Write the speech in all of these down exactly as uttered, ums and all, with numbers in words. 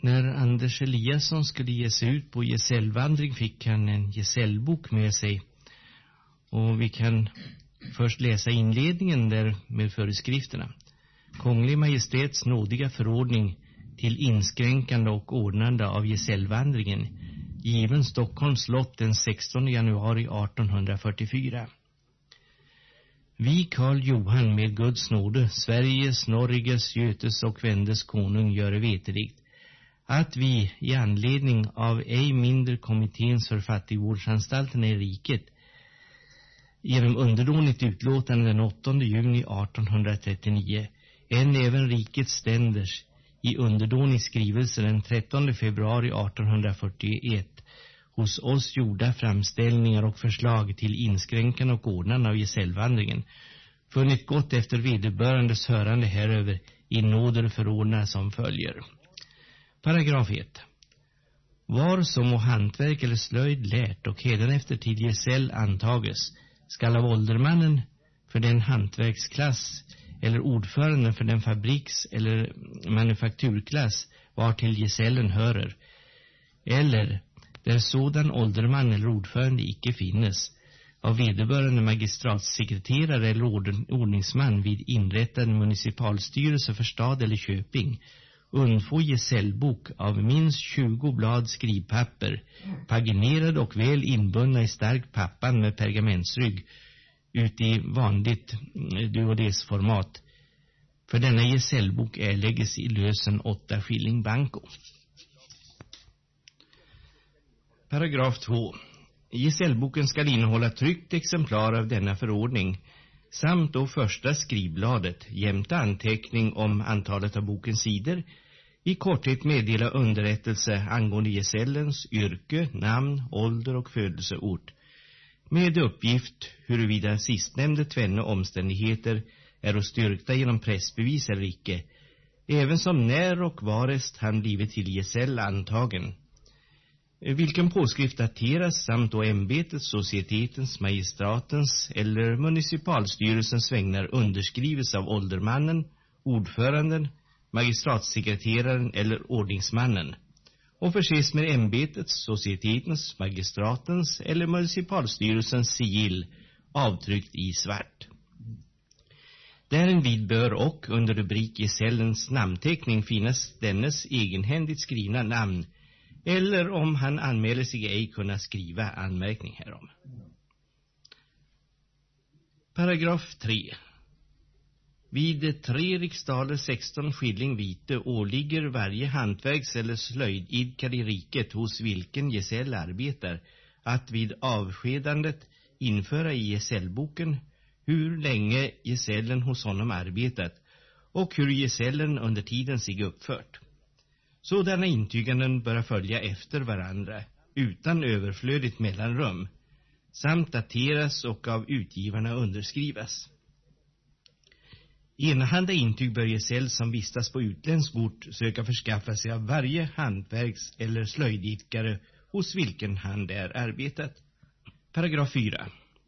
När Anders Eliasson skulle ge sig ut på gesällvandring fick han en gesällbok med sig. Och vi kan först läsa inledningen där med föreskrifterna. Kunglig Majestäts nådiga förordning till inskränkande och ordnande av gesällvandringen, given Stockholms slott den sextonde januari artonhundrafyrtiofyra. Vi Karl Johan med Guds nåde, Sveriges, Norges, Götes och Vendes konung göre veterligt att vi i anledning av ej mindre kommitténs för fattigvårdsanstalten i riket genom underdånigt utlåtande den åttonde juni artonhundratrettionio än även rikets ständers i underdånig skrivelse den trettonde februari artonhundrafyrtioett hos oss gjorda framställningar och förslag till inskränkande och ordnande av gesällvandringen funnit gott efter vederbörandes hörande häröver i nåder förordnar som följer. Paragraf ett. Var som och hantverk eller slöjd lärt och hädanefter till gesäll antages skall av åldermannen för den hantverksklass eller ordföranden för den fabriks- eller manufakturklass var till gesällen hörer, eller där sådan ålderman eller ordförande icke finnes, av vederbörande magistratssekreterare eller ordningsman vid inrättad municipalstyrelse för stad eller köping, undfå gesällbok av minst tjugo blad skrivpapper, paginerad och väl inbundna i stark pappan med pergamentsrygg, ut i vanligt duodesformat. För denna gesällbok erlägges i lösen åtta skilling banko. Paragraf två. Gesällboken skall innehålla tryckt exemplar av denna förordning samt då första skrivbladet jämte anteckning om antalet av bokens sidor, i korthet meddela underrättelse angående gesällens yrke, namn, ålder och födelseort, med uppgift huruvida sistnämnde tvenne omständigheter är och styrkta genom pressbevis eller icke, även som när och varest han blivit till gesäll antagen, vilken påskrift dateras samt då ämbetet, societetens, magistratens eller municipalstyrelsens vägnar underskrives av åldermannen, ordföranden, magistratssekreteraren eller ordningsmannen och förses med ämbetets, societetens, magistratens eller municipalstyrelsens sigill avtryckt i svart. Därinvid bör och under rubrik gesällens namnteckning finnas dennes egenhändigt skrivna namn, eller om han anmäler sig ej kunna skriva anmärkning härom. Paragraf tre. Vid tre riksdaler sexton skilling vite åligger varje hantverks- eller slöjdidkare i riket hos vilken gesäll arbetar att vid avskedandet införa i gesällboken hur länge gesällen hos honom arbetat och hur gesällen under tiden sig uppfört. Sådana intyganden bör följa efter varandra utan överflödigt mellanrum samt dateras och av utgivarna underskrivas. Enahanda intyg bör gesäll som vistas på utländsk ort söka förskaffa sig av varje hantverks- eller slöjdidkare hos vilken han där arbetat. Paragraf fyra.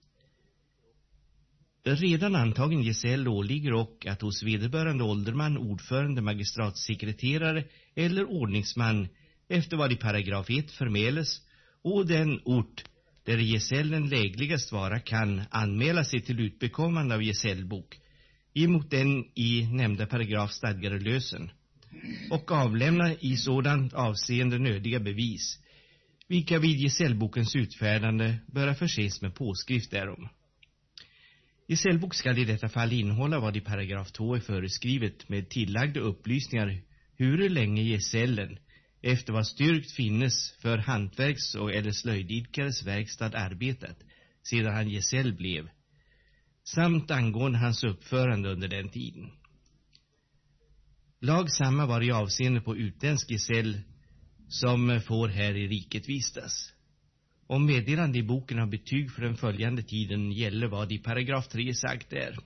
Redan antagen gesäll åligger och att hos vederbörande ålderman, ordförande, magistratssekreterare eller ordningsman efter vad i paragraf ett förmäles och den ort där gesällen lägligast vara kan anmäla sig till utbekommande av gesällbok emot den i nämnda paragraf stadgade lösen och avlämna i sådant avseende nödiga bevis, vilka vid gesällbokens utfärdande bör förses med påskrift därom. Gesällbok skall i detta fall innehålla vad i paragraf två är föreskrivet med tillagda upplysningar hur länge gesällen, efter vad styrkt finnes för hantverks- och eller slöjdidkares verkstad arbetat, sedan han gesäll blev, samt angående hans uppförande under den tiden. Lag samma var i avseende på utländsk gesäll som får här i riket vistas. Om meddelande i boken av betyg för den följande tiden gäller vad i paragraf tre sagt är.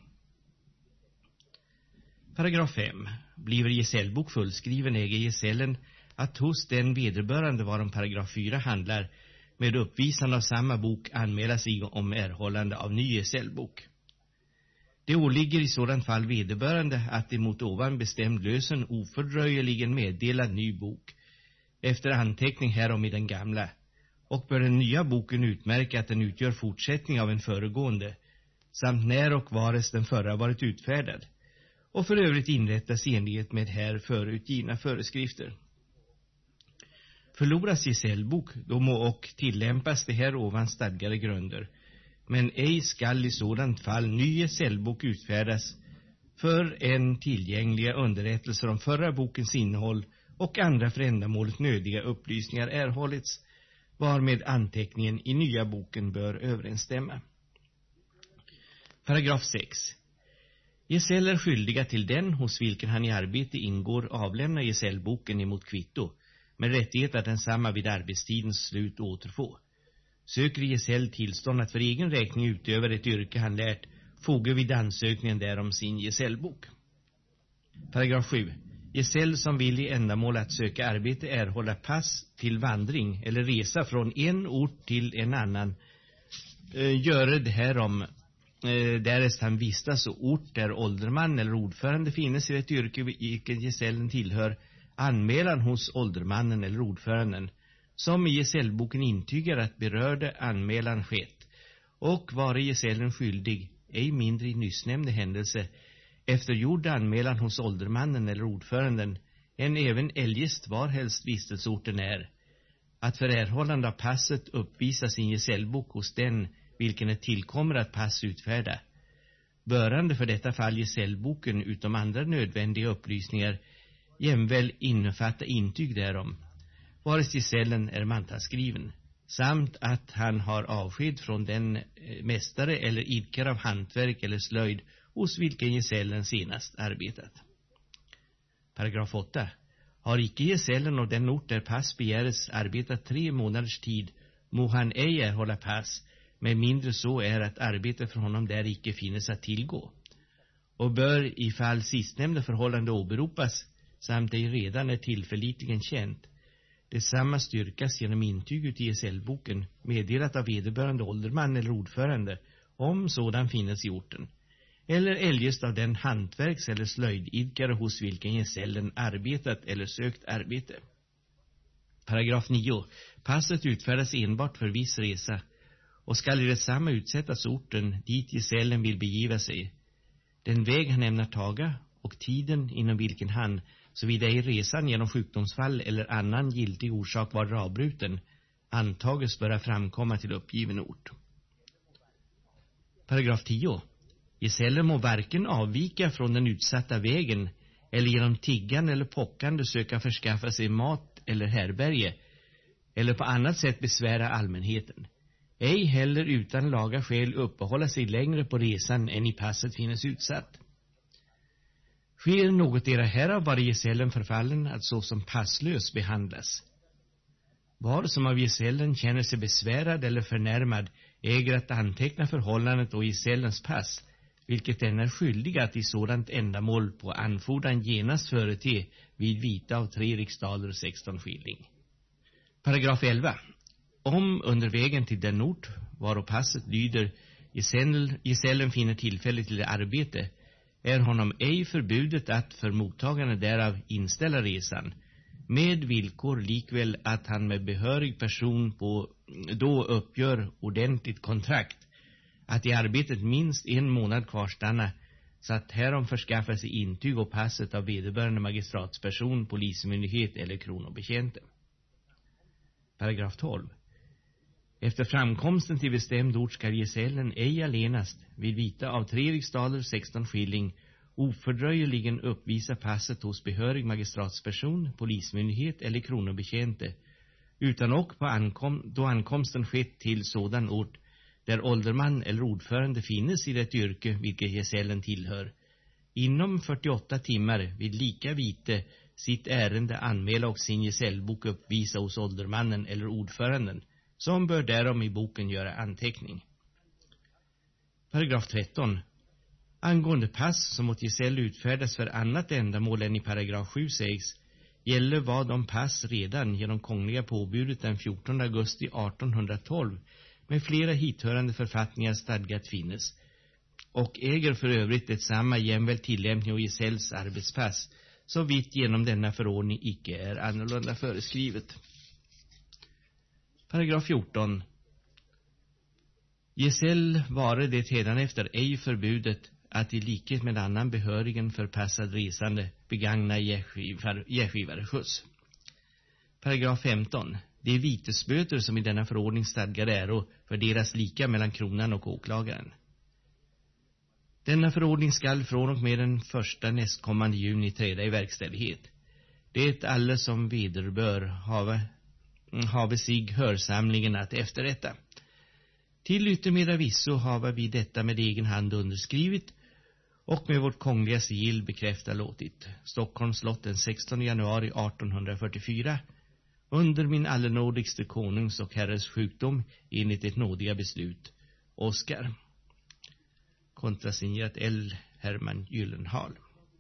Paragraf fem. Bliver gesällbok fullskriven äger gesällen att hos den vederbörande varom paragraf fyra handlar med uppvisande av samma bok anmäla sig om erhållande av ny gesällbok. Det åligger i sådant fall vederbörande att emot ovan bestämd lösen ofördröjeligen meddela ny bok, efter anteckning härom i den gamla, och bör den nya boken utmärka att den utgör fortsättning av en föregående, samt när och vares den förra varit utfärdad, och för övrigt inrättas i enlighet med här förutgivna föreskrifter. Förloras gesällbok, då må och tillämpas det här ovan stadgade grunder, men ej skall i sådant fall ny gesällbok utfärdas för en tillgängliga underrättelser om förra bokens innehåll och andra för ändamålet nödiga upplysningar erhållits, varmed anteckningen i nya boken bör överensstämma. Paragraf sex. Gesäll är skyldiga till den hos vilken han i arbete ingår avlämna gesällboken emot kvitto, med rättighet att densamma vid arbetstidens slut återfå. Söker gesäll tillstånd att för egen räkning utöva ett yrke han lärt, foga vid ansökningen därom sin gesällbok. Paragraf sju. Gesäll som vill i ändamål att söka arbete erhålla pass till vandring eller resa från en ort till en annan, eh, göre det härom eh, därest han vistas och ort där ålderman eller ordförande finnes i ett yrke vilken gesällen tillhör, anmälan hos åldermannen eller ordföranden, som i gesällboken intygar att berörde anmälan skett, och vare gesällen skyldig, ej mindre i nyssnämnde händelse, efter gjord anmälan hos åldermannen eller ordföranden, än även eljest varhelst vistelsorten är, att för erhållande av passet uppvisa sin gesällbok hos den vilken ett tillkommer att pass utfärda, börande för detta fall gesällboken utom andra nödvändiga upplysningar jämväl innefatta intyg därom, vares gesällen är mantalsskriven, samt att han har avsked från den mästare eller idkare av hantverk eller slöjd hos vilken gesällen senast arbetat. Paragraf åtta. Har icke gesällen och den ort där pass begäres arbetat tre månaders tid, må han ej erhålla pass, med mindre så är att arbete för honom där icke finnes att tillgå, och bör i fall sistnämnda förhållande åberopas, samt ej redan är tillförlitligen känt, detsamma styrkas genom intyg ut i gesällboken, meddelat av vederbörande ålderman eller ordförande, om sådan finnes i orten, eller eljest av den hantverks- eller slöjdidkare hos vilken gesällen arbetat eller sökt arbete. Paragraf nio. Passet utfärdas enbart för viss resa, och skall i detsamma utsättas orten dit gesällen vill begiva sig, den väg han ämnar taga och tiden inom vilken han, såvida i resan genom sjukdomsfall eller annan giltig orsak var avbruten, antages böra framkomma till uppgiven ort. Paragraf tio. Gesällen må varken avvika från den utsatta vägen eller genom tiggan eller pockande söka förskaffa sig mat eller härberge, eller på annat sätt besvära allmänheten. Ej heller utan laga skäl uppehålla sig längre på resan än i passet finnes utsatt. Sker något era härav, var gesällen förfallen att såsom passlös behandlas. Var som av gesällen känner sig besvärad eller förnärmad äger att anteckna förhållandet och gesällens pass, vilket den är skyldig att i sådant ändamål på anfordran genast förete vid vita av tre riksdaler sexton skilling. Paragraf elva. Om under vägen till den ort, varo passet lyder, gesällen finner tillfälle till arbete, är honom ej förbudet att för mottagande därav inställa resan, med villkor likväl att han med behörig person på då uppgör ordentligt kontrakt, att i arbetet minst en månad kvarstanna, så att härom förskaffa sig intyg och passet av vederbörande magistratsperson, polismyndighet eller kronobetjänte. Paragraf tolv. Efter framkomsten till bestämd ort skall gesällen ej allenast vid vita av tre riksdaler sexton skilling ofördröjligen uppvisa passet hos behörig magistratsperson, polismyndighet eller kronobetjänte, utan och på ankom, då ankomsten skett till sådan ort där ålderman eller ordförande finnes i det yrke vilket gesällen tillhör, inom fyrtioåtta timmar vid lika vite sitt ärende anmäla och sin gesällbok uppvisa hos åldermannen eller ordföranden, som bör därom i boken göra anteckning. Paragraf tretton. Angående pass som åt gesäll utfärdas för annat ändamål än i paragraf sju sägs, gäller vad om pass redan genom kongliga påbudet den fjortonde augusti artonhundratolv med flera hithörande författningar stadgat finnes, och äger för övrigt detsamma jämväl tillämpning och gesälls arbetspass, så vitt genom denna förordning icke är annorlunda föreskrivet. Paragraf fjorton. Gesäll vare det hädanefter ej förbudet att i likhet med annan behörigen förpassad resande begagna gärskivare skjuts. Paragraf femton. De vitesböter som i denna förordning stadgar äro fördelas lika mellan kronan och åklagaren. Denna förordning skall från och med den första nästkommande juni träda i verkställighet. Det alla som vederbör have, have sig hörsamlingen att efterrätta. Till yttermera visso have vi detta med egen hand underskrivit och med vårt kongliga sigill bekräfta låtit. Stockholms slott den sextonde januari artonhundrafyrtiofyra under min allernådigste konungs och herres sjukdom enligt ett nådiga beslut. Oskar. Kontrasignerat L. Herman Gyllenhal.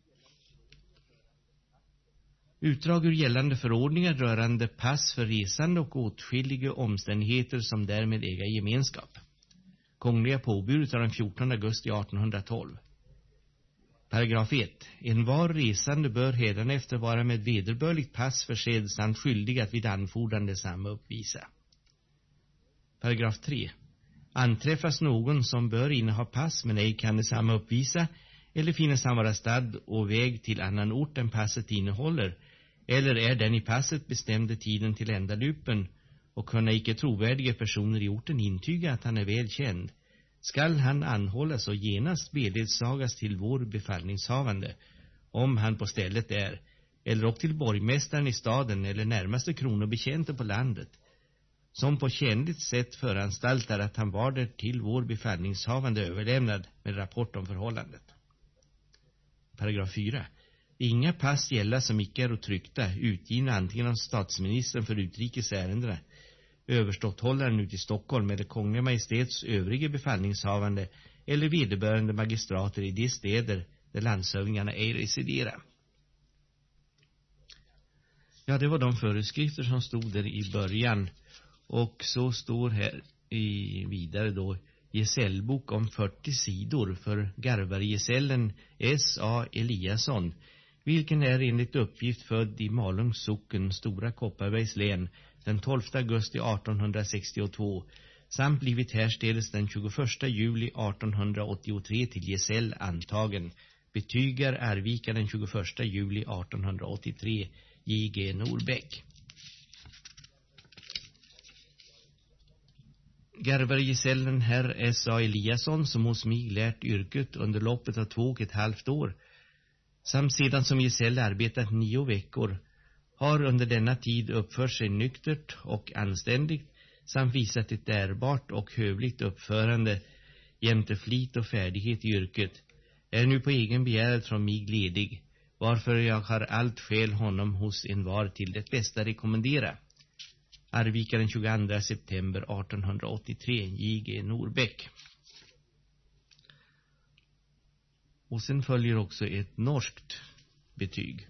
Utdrag ur gällande förordningar rörande pass för resande och åtskilliga omständigheter som därmed äga gemenskap. Kongliga påbudet av den fjortonde augusti artonhundratolv. Paragraf ett. En var resande bör hädanefter vara med vederbörligt pass försedd samt skyldig att vid anfordran detsamma uppvisa. Paragraf tre. Anträffas någon som bör inneha pass men ej kan detsamma uppvisa eller finnes han vara stad och väg till annan ort än passet innehåller eller är den i passet bestämde tiden till ända lupen och kunna icke trovärdiga personer i orten intyga att han är väl känd, skall han anhållas och genast beledsagas till vår befallningshavande, om han på stället är, eller och till borgmästaren i staden eller närmaste kronobetjänte på landet, som på kännligt sätt föranstaltar att han var där till vår befallningshavande överlämnad med rapport om förhållandet. Paragraf fyra. Inga pass gälla som icke är tryckta, utgivna antingen av statsministern för utrikes ärendena, överståthållaren ut i Stockholm med det Kungliga Majestäts övriga befallningshavande eller vederbörande magistrater i de städer där landshövdingarna ej residerar. Ja, det var de föreskrifter som stod där i början. Och så står här i vidare då gesällbok om fyrtio sidor för garvargesällen S A Eliasson, vilken är enligt uppgift född i Malungs socken, Stora Kopparbergs län, den tolfte augusti artonhundrasextiotvå, samt blivit härstädes den tjugoförsta juli artonhundraåttiotre till gesäll antagen, betygar Arvika den tjugoförsta juli artonhundraåttiotre, J G Norbeck. Garvargesällen herr S A Eliasson, som hos mig lärt yrket under loppet av två och ett halvt år, samt sedan som gesäll arbetat nio veckor, har under denna tid uppfört sig nyktert och anständigt, samt visat ett ärbart och hövligt uppförande jämte flit och färdighet i yrket, är nu på egen begäran från mig ledig, varför jag har allt skäl honom hos en var till det bästa rekommendera. Arvika den tjugoandra september artonhundraåttiotre, J G Norbeck. Och sen följer också ett norskt betyg.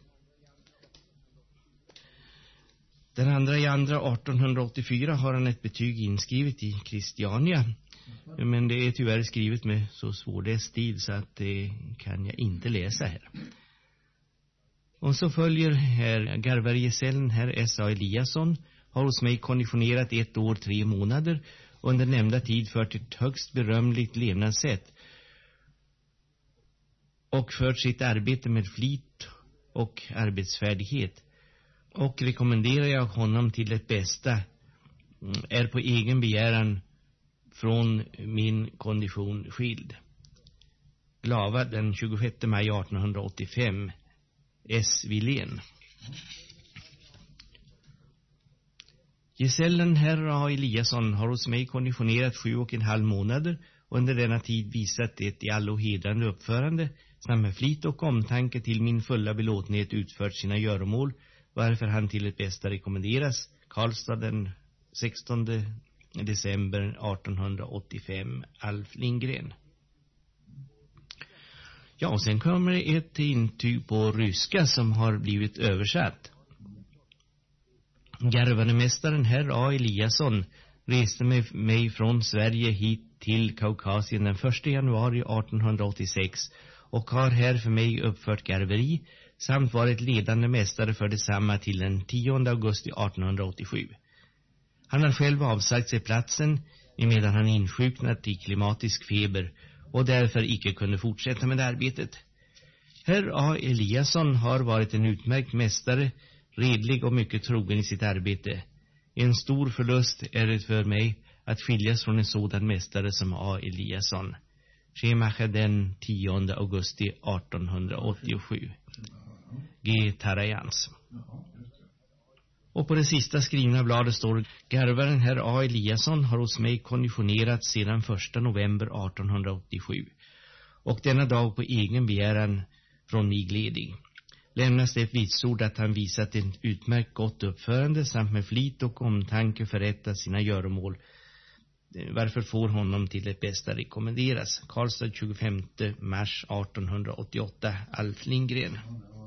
Den andra i andra artonhundraåttiofyra har han ett betyg inskrivet i Christiania. Men det är tyvärr skrivet med så svårläst stil så att det kan jag inte läsa här. Och så följer här garvargesällen herr S A Eliasson, har hos mig konditionerat ett år tre månader och under nämnda tid fört ett högst berömligt levnadssätt och fört sitt arbete med flit och arbetsfärdighet, och rekommenderar jag honom till det bästa är på egen begäran från min kondition skild. Glava den tjugosjätte maj artonhundraåttiofem, S. Wilén. Gesällen herr A. Eliasson har hos mig konditionerat sju och en halv månader och under denna tid visat ett i allo hedrande uppförande samt med flit och omtanke till min fulla belåtenhet utfört sina göromål, varför han till det bästa rekommenderas. Karlstad den sextonde december artonhundraåttiofem, Alf Lindgren. Ja, och sen kommer det ett intyg på ryska som har blivit översatt. Garvanemästaren herr A. Eliasson reste med mig från Sverige hit till Kaukasien den första januari artonhundraåttiosex och har här för mig uppfört garveri samt varit ledande mästare för detsamma till den tionde augusti artonhundraåttiosju. Han har själv avsagt sig platsen emedan han insjuknat i klimatisk feber och därför icke kunde fortsätta med arbetet. Herr A. Eliasson har varit en utmärkt mästare, redlig och mycket trogen i sitt arbete. En stor förlust är det för mig att skiljas från en sådan mästare som A. Eliasson. Schemache den tionde augusti artonhundraåttiosju. G. Tarajans. Och på det sista skrivna bladet står: garvaren herr A. Eliasson har hos mig konditionerat sedan första november artonhundraåttiosju och denna dag på egen begäran från mig ledig. Lämnas det ett vitsord att han visat ett utmärkt gott uppförande samt med flit och omtanke förrättat sina göromål, varför får honom till det bästa rekommenderas. Karlstad tjugofemte mars artonhundraåttioåtta. Alf Lindgren.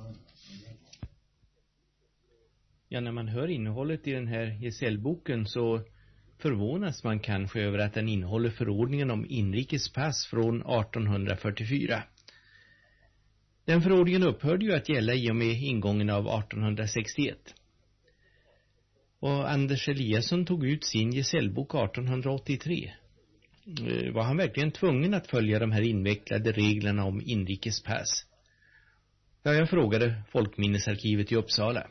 Ja, när man hör innehållet i den här gesällboken så förvånas man kanske över att den innehåller förordningen om inrikespass från artonhundrafyrtiofyra. Den förordningen upphörde ju att gälla i och med ingången av artonhundrasextioett. Och Anders Eliasson tog ut sin gesällbok artonhundraåttiotre. Var han verkligen tvungen att följa de här invecklade reglerna om inrikespass? Ja, jag frågade Folkminnesarkivet i Uppsala.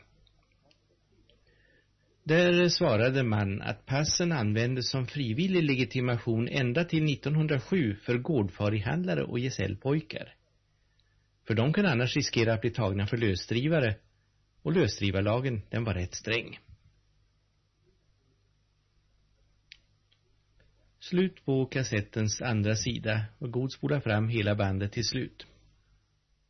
Där svarade man att passen användes som frivillig legitimation ända till nittonhundrasju för gårdfarihandlare och gesällpojkar. För de kan annars riskera att bli tagna för lösdrivare, och lösdrivarlagen den var rätt sträng. Slut på kassettens andra sida och god spola fram hela bandet till slut.